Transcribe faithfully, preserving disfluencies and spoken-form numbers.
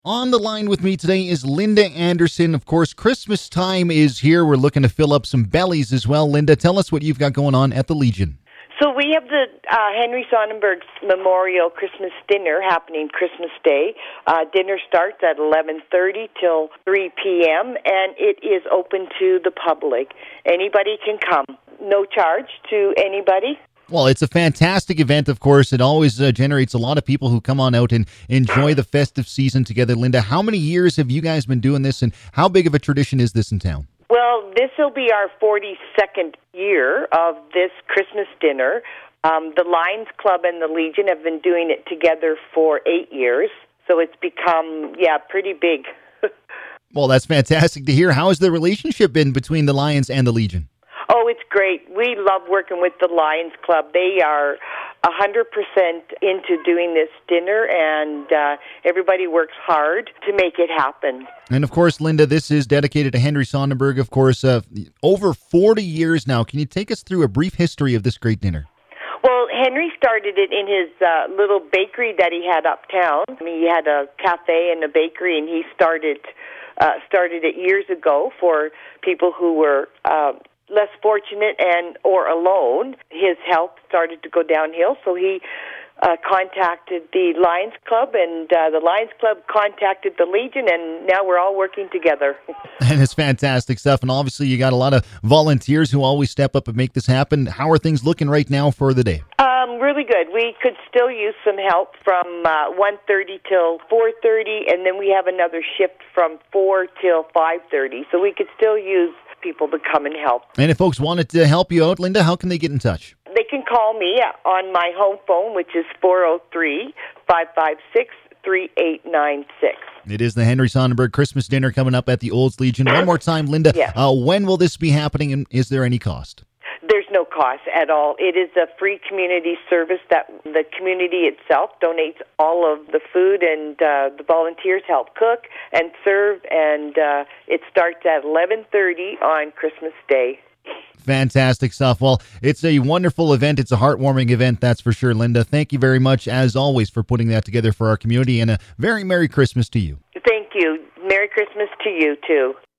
On the line with me today is Linda Anderson. Of course, Christmas time is here. We're looking to fill up some bellies as well. Linda, tell us what you've got going on at the Legion. So we have the uh, Henry Sonnenberg Memorial Christmas Dinner happening Christmas Day. Uh, dinner starts at eleven thirty till three p.m., and it is open to the public. Anybody can come. No charge to anybody. Well, it's a fantastic event, of course. It always uh, generates a lot of people who come on out and enjoy the festive season together. Linda, how many years have you guys been doing this, and how big of a tradition is this in town? Well, this will be our forty-second year of this Christmas dinner. Um, the Lions Club and the Legion have been doing it together for eight years, so it's become, yeah, pretty big. Well, that's fantastic to hear. How has the relationship been between the Lions and the Legion? Oh, it's great. We love working with the Lions Club. They are one hundred percent into doing this dinner, and uh, everybody works hard to make it happen. And, of course, Linda, this is dedicated to Henry Sonnenberg, of course, uh, over forty years now. Can you take us through a brief history of this great dinner? Well, Henry started it in his uh, little bakery that he had uptown. I mean, he had a cafe and a bakery, and he started uh, started it years ago for people who were Uh, less fortunate and or alone. His health started to go downhill, so he uh, contacted the Lions Club, and uh, the Lions Club contacted the Legion, and now we're all working together. And it's fantastic stuff, and obviously you got a lot of volunteers who always step up and make this happen. How are things looking right now for the day? Um, really good. We could still use some help from uh, one thirty till four thirty, and then we have another shift from four till five thirty, so we could still use people to come and help. And if folks wanted to help you out, Linda, how can they get in touch? They can call me on my home phone, which is four oh three, five five six, three eight nine six. It is the Henry Sonnenberg Christmas dinner coming up at the Olds Legion. One more time, Linda, yes. uh, when will this be happening, and is there any cost? There's no cost at all. It is a free community service that the community itself donates all of the food, and uh, the volunteers help cook and serve, and uh, it starts at eleven thirty on Christmas Day. Fantastic stuff. Well, it's a wonderful event. It's a heartwarming event, that's for sure, Linda. Thank you very much, as always, for putting that together for our community, and a very Merry Christmas to you. Thank you. Merry Christmas to you, too.